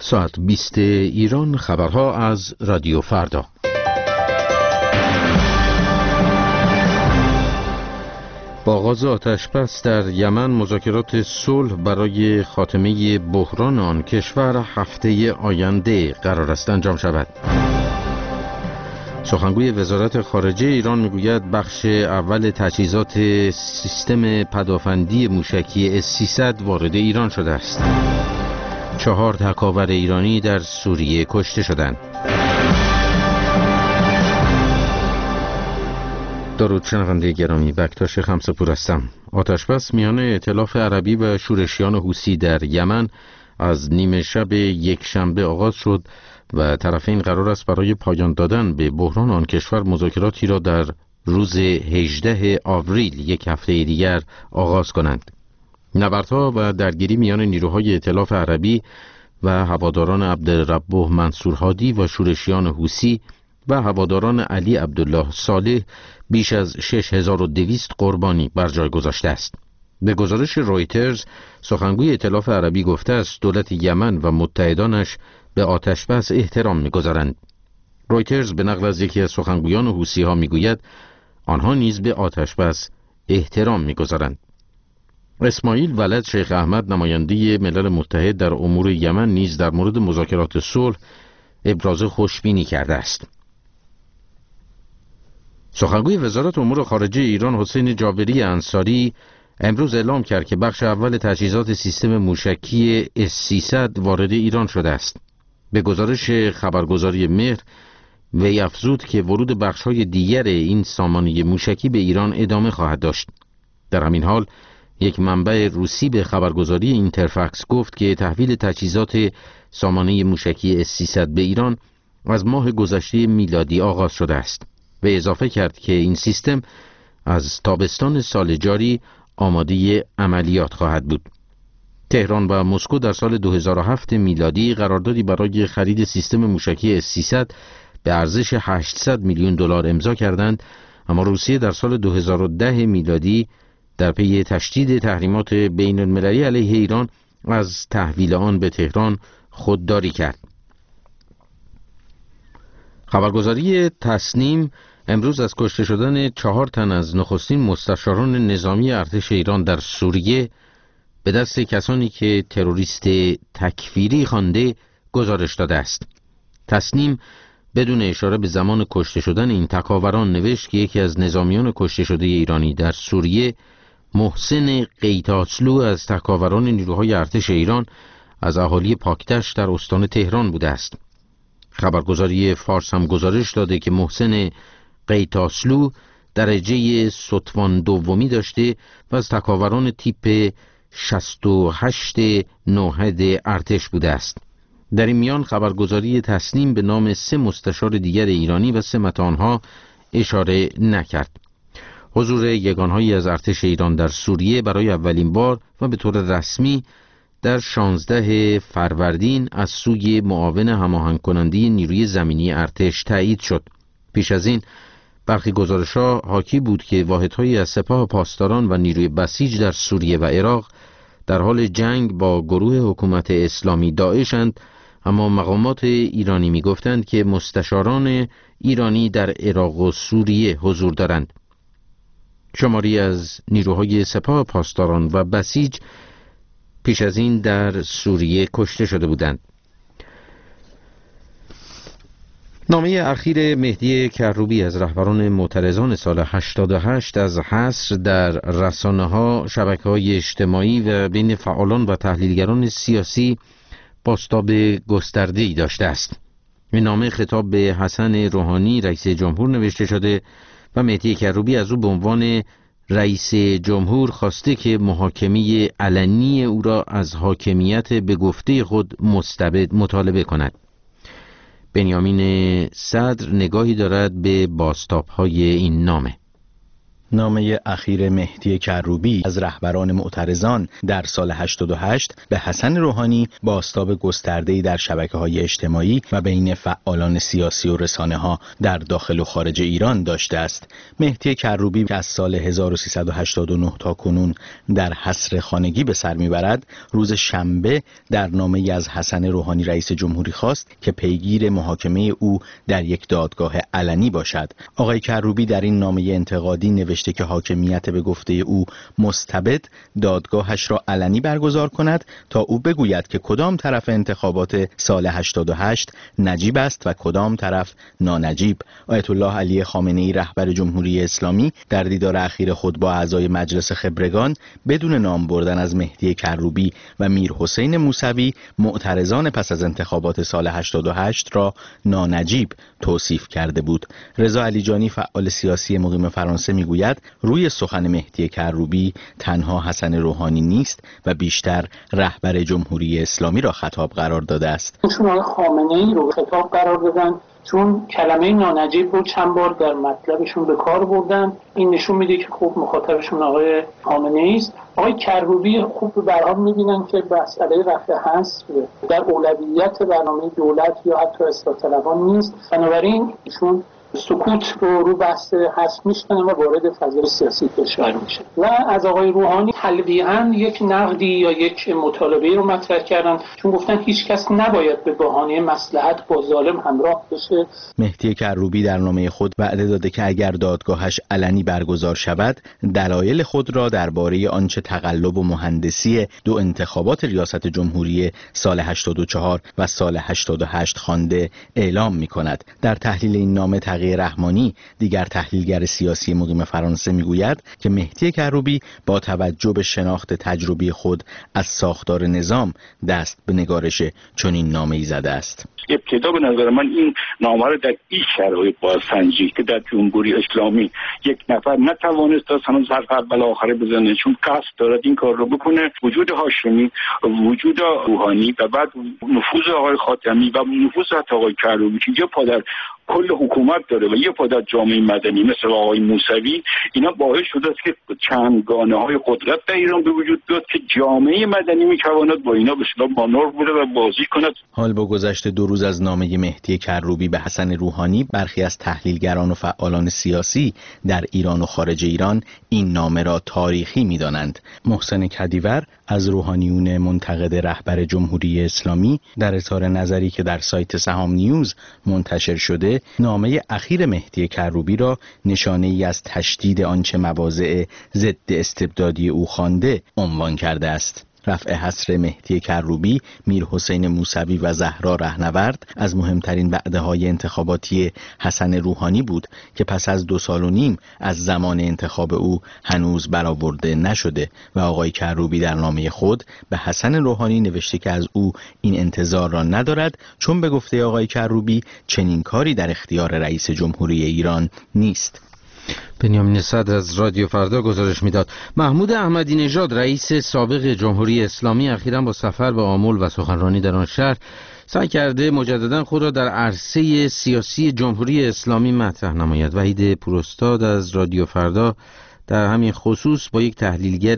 ساعت 20 ایران، خبرها از رادیو فردا. با آغاز آتش‌بس در یمن، مذاکرات صلح برای خاتمه بحران آن کشور هفته آینده قرار است انجام شود. سخنگوی وزارت خارجه ایران میگوید بخش اول تجهیزات سیستم پدافندی موشکی S-300 وارد ایران شده است. 4 تکاور ایرانی در سوریه کشته شدند. درود شنونده گرامی، بکتاش خمسه‌پور هستم. آتش‌بس میان ائتلاف عربی و شورشیان حوثی در یمن از نیمه شب یک شنبه آغاز شد و طرفین قرار است برای پایان دادن به بحران آن کشور مذاکراتی را در روز 18 آوریل، یک هفته دیگر، آغاز کنند. نبردها و درگیری میان نیروهای ائتلاف عربی و هواداران عبدالربه منصور هادی و شورشیان حوثی و هواداران علی عبدالله صالح بیش از 6200 قربانی بر جای گذاشته است. به گزارش رویترز، سخنگوی ائتلاف عربی گفته است دولت یمن و متحدانش به آتش‌بس احترام می‌گذارند. رویترز به نقل از یکی از سخنگویان حوثی‌ها می‌گوید آنها نیز به آتش‌بس احترام می‌گذارند. اسماعیل ولد شیخ احمد، نماینده ملل متحد در امور یمن، نیز در مورد مذاکرات صلح ابراز خوشبینی کرده است. سخنگوی وزارت امور خارجه ایران حسین جابری انصاری امروز اعلام کرد که بخش اول تجهیزات سیستم موشکی S-300 وارد ایران شده است. به گزارش خبرگزاری مهر، وی افزود که ورود بخش‌های دیگر این سامانه موشکی به ایران ادامه خواهد داشت. در همین حال یک منبع روسی به خبرگزاری اینترفکس گفت که تحویل تجهیزات سامانه موشکی S-300 به ایران از ماه گذشته میلادی آغاز شده است و اضافه کرد که این سیستم از تابستان سال جاری آماده عملیات خواهد بود. تهران و مسکو در سال 2007 میلادی قراردادی برای خرید سیستم موشکی S-300 به ارزش 800 میلیون دلار امضا کردند، اما روسیه در سال 2010 میلادی در پی تشدید تحریمات بین المللی علیه ایران از تحویل آن به تهران خودداری کرد. خبرگزاری تسنیم امروز از کشته شدن 4 تن از نخستین مستشاران نظامی ارتش ایران در سوریه به دست کسانی که تروریست تکفیری خوانده گزارش داده است. تسنیم بدون اشاره به زمان کشته شدن این تکاوران نوشت که یکی از نظامیان کشته شده ایرانی در سوریه، محسن قیتاسلو، از تکاوران نیروهای ارتش ایران از اهالی پاکتش در استان تهران بوده است. خبرگزاری فارس هم گزارش داده که محسن قیتاسلو درجه ستوان دومی داشته و از تکاوران تیپ 68 نوحد ارتش بوده است. در این میان خبرگزاری تسنیم به نام 3 مستشار دیگر ایرانی و 3 متانها اشاره نکرد. حضور یگانهایی از ارتش ایران در سوریه برای اولین بار و به طور رسمی در 16 فروردین از سوی معاون هماهنگ کننده نیروی زمینی ارتش تایید شد. پیش از این برخی گزارش‌ها حاکی بود که واحدهایی از سپاه پاسداران و نیروی بسیج در سوریه و عراق در حال جنگ با گروه حکومت اسلامی داعش‌اند، اما مقامات ایرانی می‌گفتند که مستشاران ایرانی در عراق و سوریه حضور دارند. شماری از نیروهای سپاه پاسداران و بسیج پیش از این در سوریه کشته شده بودند. نامه اخیر مهدی کروبی از رهبران معترضان سال 88 از حصر در رسانه‌ها، شبکه‌های اجتماعی و بین فعالان و تحلیلگران سیاسی بازتاب گسترده‌ای داشته است. این نامه خطاب به حسن روحانی رئیس جمهور نوشته شده و مهدی کروبی از او به عنوان رئیس جمهور خواسته که محاکمه علنی او را از حاکمیت به گفته خود مستبد مطالبه کند. بنیامین صدر نگاهی دارد به بازتاب‌های این نامه. نامه اخیر مهدی کروبی از رهبران معترضان در سال 88 به حسن روحانی بازتاب گسترده‌ای در شبکه‌های اجتماعی و بین فعالان سیاسی و رسانه‌ها در داخل و خارج ایران داشته است. مهدی کروبی که از سال 1389 تا کنون در حصر خانگی به سر میبرد، روز شنبه در نامه‌ای از حسن روحانی رئیس جمهوری خواست که پیگیر محاکمه او در یک دادگاه علنی باشد. آقای کروبی در این نامه انتقادی نوشته که حاکمیت به گفته او مستبد دادگاهش را علنی برگزار کند تا او بگوید که کدام طرف انتخابات سال 88 نجیب است و کدام طرف نانجیب. آیت الله علی خامنه‌ای رهبر جمهوری اسلامی در دیدار اخیر خود با اعضای مجلس خبرگان بدون نام بردن از مهدی کروبی و میر حسین موسوی معترضان پس از انتخابات سال 88 را نانجیب توصیف کرده بود. رضا علیجانی فعال سیاسی مقیم فرانسه میگوید روی سخن مهدی کروبی تنها حسن روحانی نیست و بیشتر رهبر جمهوری اسلامی را خطاب قرار داده است. چون آقای خامنه‌ای رو خطاب قرار دادن، چون کلمه نانجیب رو چند بار در مطلبشون به کار بردن. این نشون میده که خوب مخاطبشون آقای خامنه‌ای است. آقای کروبی خوب به هر حال میبینن که مسئله رفع حذف در اولویت برنامه دولت یا حتی اصلاح طلبان نیست، بنابراین ایشون سکوت رو بحث حذف میشکنن و وارد فضای سیاسی کشور میشه. و از آقای روحانی تلویحاً یک نقدی یا یک مطالبه رو مطرح کردن، چون گفتن هیچ کس نباید به بهانه مصلحت با ظالم همراه بشه. مهدی کروبی در نامه خود وعده داده که اگر دادگاهش علنی برگزار شود، دلایل خود را درباره آنچه تقلب و مهندسی دو انتخابات ریاست جمهوری سال 84 و سال 88 خوانده اعلام می‌کند. در تحلیل این نامه رحمانی، دیگر تحلیلگر سیاسی مقیم فرانسه، میگوید که مهدی کروبی با توجه به شناخت تجربی خود از ساختار نظام دست به نگارش چنین نامه‌ای زده است. ابتدا به نظر من این نامه را در این شرایط بازسنجی که در جمهوری اسلامی یک نفر نتوانست تا هنوز حرف اول آخره بزنه، چون قصد دارد این کار رو بکنه، وجود هاشمی، وجود روحانی و بعد نفوذ آقای خاتمی و نفوذ حتی آقای کروبی که یه پا در کل حکومت داره و یه پا در جامعه مدنی مثل آقای موسوی، اینا باعث شده است که چندگانه‌های قدرت در ایران به وجود بیاد که جامعه مدنی میتواند با اینا به اصطلاح مانور بده و بازی کند. حال با گذشت 2 روز از نامه مهدی کروبی به حسن روحانی، برخی از تحلیلگران و فعالان سیاسی در ایران و خارج ایران این نامه را تاریخی می‌دانند. محسن کدیور از روحانیون منتقد رهبر جمهوری اسلامی در اظهار نظری که در سایت سهام نیوز منتشر شده، نامه اخیر مهدی کروبی را نشانه‌ای از تشدید آنچه مواضع ضد استبدادی او خوانده عنوان کرده است. رفع حصر مهدی کروبی، میر حسین موسوی و زهرا رهنورد از مهمترین وعده‌های انتخاباتی حسن روحانی بود که پس از 2 سال و نیم از زمان انتخاب او هنوز برآورده نشده و آقای کروبی در نامه خود به حسن روحانی نوشته که از او این انتظار را ندارد، چون به گفته آقای کروبی چنین کاری در اختیار رئیس جمهوری ایران نیست. بنیامین صدر از رادیو فردا گزارش میداد. محمود احمدی نژاد رئیس سابق جمهوری اسلامی اخیراً با سفر به آمل و سخنرانی در آن شهر سعی کرده مجددا خود را در عرصه سیاسی جمهوری اسلامی مطرح نماید. وحید پوراستاد از رادیو فردا در همین خصوص با یک تحلیلگر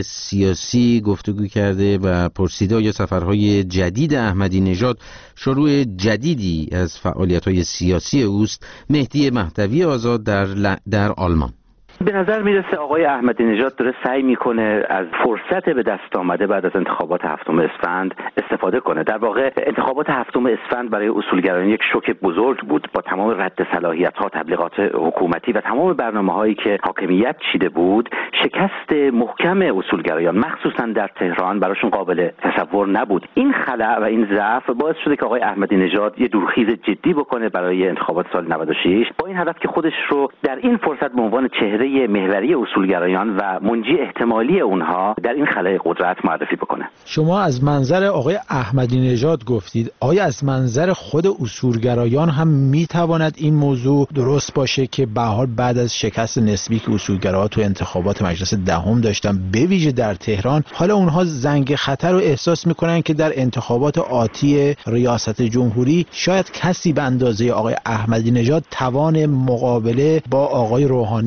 سیاسی گفتگو کرده و پرسیده آیا سفرهای جدید احمدی نژاد شروع جدیدی از فعالیت‌های سیاسی اوست. مهدی مهدوی آزاد در آلمان. به نظر میرسه آقای احمدی نژاد داره سعی میکنه از فرصت به دست آمده بعد از انتخابات 7 اسفند استفاده کنه. در واقع انتخابات 7 اسفند برای اصولگرایان یک شوک بزرگ بود. با تمام رد صلاحیت‌ها، تبلیغات حکومتی و تمام برنامه‌هایی که حاکمیت چیده بود، شکست محکم اصولگرایان مخصوصا در تهران براشون قابل تصور نبود. این خلأ و این ضعف باعث شده که آقای احمدی نژاد یه دورخیز جدی بکنه برای انتخابات سال 96 با این هدف که خودش رو در این فرصت به عنوان چهره محوری اصولگرایان و منجی احتمالی اونها در این خلأ قدرت معرفی بکنه. شما از منظر آقای احمدی نژاد گفتید، آیا از منظر خود اصولگرایان هم میتواند این موضوع درست باشه که به هر حال بعد از شکست نسبی که اصولگراها تو انتخابات مجلس دهم داشتن، به ویژه در تهران، حالا اونها زنگ خطر رو احساس میکنن که در انتخابات آتی ریاست جمهوری شاید کسی به اندازه آقای احمدی نژاد توان مقابله با آقای روحانی رو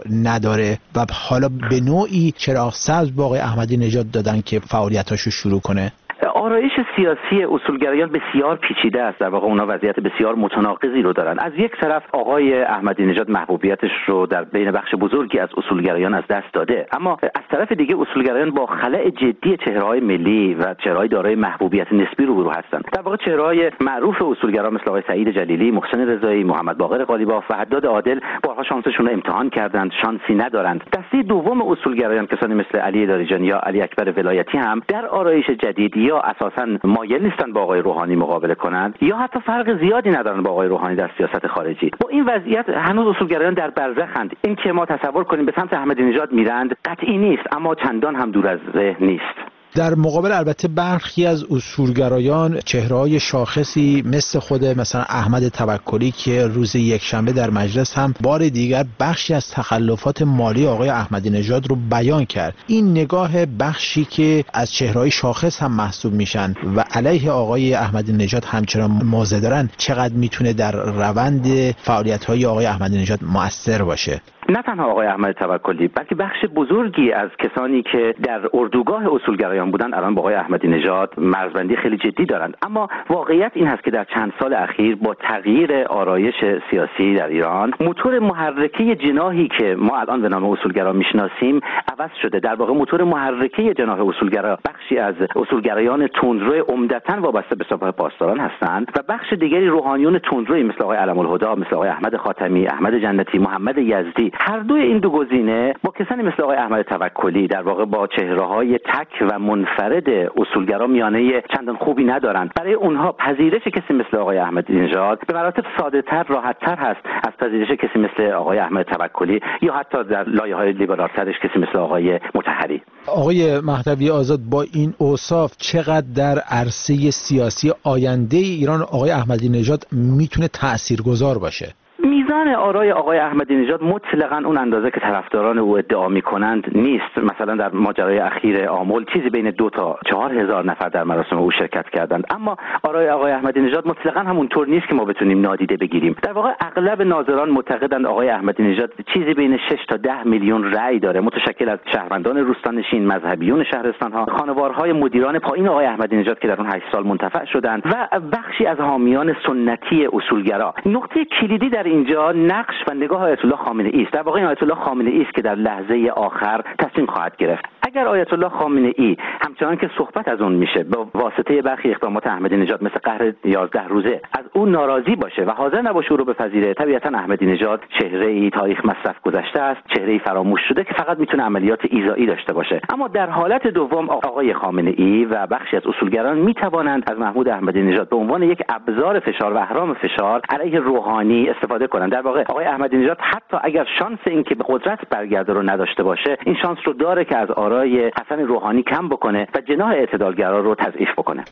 نداره و حالا به نوعی چراغ سبز با آقای احمدی نژاد دادن که فعالیتاشو شروع کنه؟ آرایش سیاسی اصولگرایان بسیار پیچیده است. در واقع اونا وضعیت بسیار متناقضی رو دارن. از یک طرف آقای احمدی نژاد محبوبیتش رو در بین بخش بزرگی از اصولگرایان از دست داده، اما از طرف دیگه اصولگرایان با خلأ جدی چهره‌های ملی و چهره‌های دارای محبوبیت نسبی روبرو هستند. در واقع چهره‌های معروف اصولگرا مثل آقای سعید جلیلی، محسن رضایی، محمد باقر قالیباف و حداد عادل بارها شانسشون رو امتحان کردند، شانسی ندارند. دسته دوم اصولگرایان کسانی مثل علی لاریجانی یا علی اکبر ولایتی هم در آرایش جدید یا اساساً مایل نیستن با آقای روحانی مقابله کنند یا حتی فرق زیادی ندارن با آقای روحانی در سیاست خارجی. با این وضعیت هنوز اصولگرایان در برزخند. این که ما تصور کنیم به سمت احمدی نژاد میرند قطعی نیست، اما چندان هم دور از ذهن نیست. در مقابل البته برخی از اصولگرایان چهره‌های شاخصی مثل خود مثلا احمد توکلی که روز یکشنبه در مجلس هم بار دیگر بخشی از تخلفات مالی آقای احمدی نژاد رو بیان کرد. این نگاه بخشی که از چهره‌های شاخص هم محسوب میشن و علیه آقای احمدی نژاد همچنان موضع دارن چقدر میتونه در روند فعالیت‌های آقای احمدی نژاد مؤثر باشه؟ نه تنها آقای احمد توکلی بلکه بخش بزرگی از کسانی که در اردوگاه اصولگرایان بودند الان با آقای احمدی نژاد مرزبندی خیلی جدی دارند. اما واقعیت این هست که در چند سال اخیر با تغییر آرایش سیاسی در ایران موتور محرکه جناحی که ما الان به نام اصولگرا میشناسیم عوض شده. در واقع موتور محرکه جناح اصولگرا بخشی از اصولگرایان تندرو عمدتاً وابسته به سپاه پاسداران هستند و بخش دیگری روحانیون تندروی مثل آقای علم‌الهدی، مثل آقای احمد خاتمی، احمد جنتی، محمد یزدی. هر دوی این دو گزینه با کسانی مثل آقای احمد توکلی در واقع با چهره‌های تک و منفرد اصولگرا میانه چندان خوبی ندارند. برای اونها پذیرش کسی مثل آقای احمدی نژاد به مراتب ساده‌تر، راحت‌تر هست از پذیرش کسی مثل آقای احمد توکلی یا حتی در لایه‌های لیبرال‌ترش کسی مثل آقای مطهری. آقای مهدوی آزاد، با این اوصاف چقدر در عرصه سیاسی آینده ایران آقای احمدی نژاد میتونه تاثیرگذار باشه؟ میزان آرای آقای احمدی نژاد مطلقاً اون اندازه که طرفداران او ادعا میکنند نیست. مثلا در ماجرای اخیر آمل چیزی بین 2 تا 4 هزار نفر در مراسم او شرکت کردند، اما آرای آقای احمدی نژاد مطلقاً همونطور نیست که ما بتونیم نادیده بگیریم. در واقع اغلب ناظران معتقدند آقای احمدی نژاد چیزی بین 6 تا 10 میلیون رأی داره، متشکل از شهروندان روستانشین، مذهبیون شهرستان‌ها، خانوارهای مدیران پایین آقای احمدی نژاد که در اون 8 سال منتفع شدند و بخشی از حامیان سنتی اصولگرا. نقطه کلیدی در اینجا نقش و نگاه آیت الله خامنه‌ای است. در واقع آیت الله خامنه‌ای است که در لحظه آخر تصمیم خواهد گرفت. اگر آیت الله خامنه‌ای همچنان که صحبت از اون میشه با واسطه برخی اقدامات احمدی نژاد مثل قهر 11 روزه از اون ناراضی باشه و حاضر نباشه او رو بپذیره، طبیعتا احمدی نژاد چهره‌ای تاریخ مصرف گذشته است، چهره‌ای فراموش شده که فقط میتونه عملیات ایذایی داشته باشه. اما در حالت دوم آقای خامنه‌ای و بخشی از اصولگران میتوانند از محمود احمدی نژاد به عنوان یک ابزار فشار و اهرام فشار علیه روحانی استفاده کنند. در واقع آقای احمدی نژاد حتی اگر شانس این که به قدرت برگرده رو نداشته باشه، این شانس رو داره که از آرای حسن روحانی کم بکنه و جناح اعتدالگرا رو تضعیف بکنه.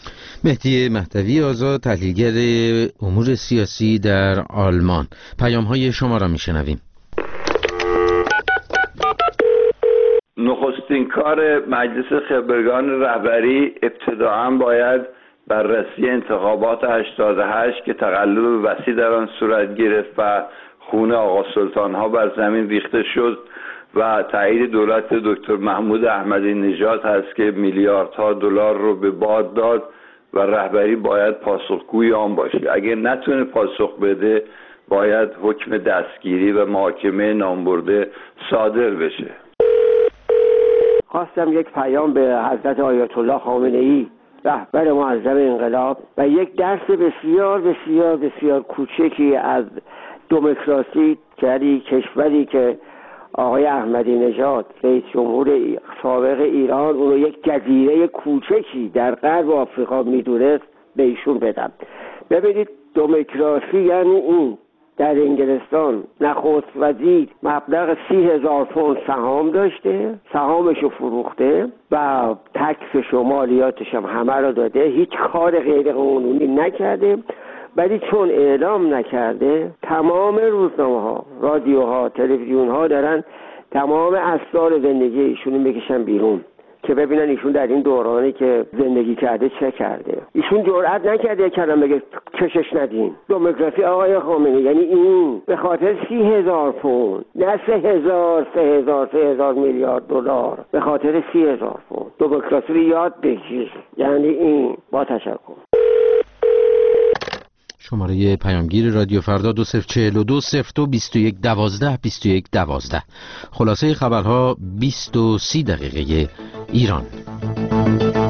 مهدی مهدوی آزاد، تحلیلگر امور سیاسی در آلمان. پیام‌های شما را میشنویم. نخستین کار مجلس خبرگان رهبری ابتداعاً باید بررسی انتخابات 88 که تقلب وسیع در آن صورت گرفت و خون آقا سلطان ها بر زمین ریخته شد و تایید دولت دکتر محمود احمدی نژاد هست که میلیاردها دلار رو به باد داد و رهبری باید پاسخگوی آن باشه. اگر نتونه پاسخ بده باید حکم دستگیری و محاکمه نامبرده صادر بشه. خواستم یک پیام به حضرت آیت الله خامنه‌ای رهبر معظم انقلاب و یک درس بسیار بسیار بسیار کوچکی از دموکراسی، یعنی کشوری که آقای احمدی نژاد رئیس جمهور سابق ایران اون رو یک جزیره کوچکی در غرب آفریقا میدونست به ایشون بدم. ببینید دموکراسی یعنی این: در انگلستان نخست وزیر مبلغ 30,000 پوند سهام داشته، سهامشو فروخته و تکسش و مالیاتش هم همه رو داده، هیچ کار غیر قانونی نکرده، ولی چون اعلام نکرده تمام روزنامه‌ها، رادیوها، تلویزیون‌ها دارن تمام اسرار زندگی ایشونو میکشن بیرون که ببینن ایشون در این دورانی که زندگی کرده چه کرده. ایشون جرئت نکرده کلمه بگه کشش ندین. دموکراسی آقای خامنه‌ای یعنی این به خاطر 30,000 پوند، نه 3,000 میلیارد دلار، به خاطر 30,000 پوند دموکراسی رو یاد بگیر. یعنی این. با تشکر. شماره پیامگیر رادیو فردا 2042 02 21 12 21 12. خلاصه خبرها 20 و 30 دقیقه ایران.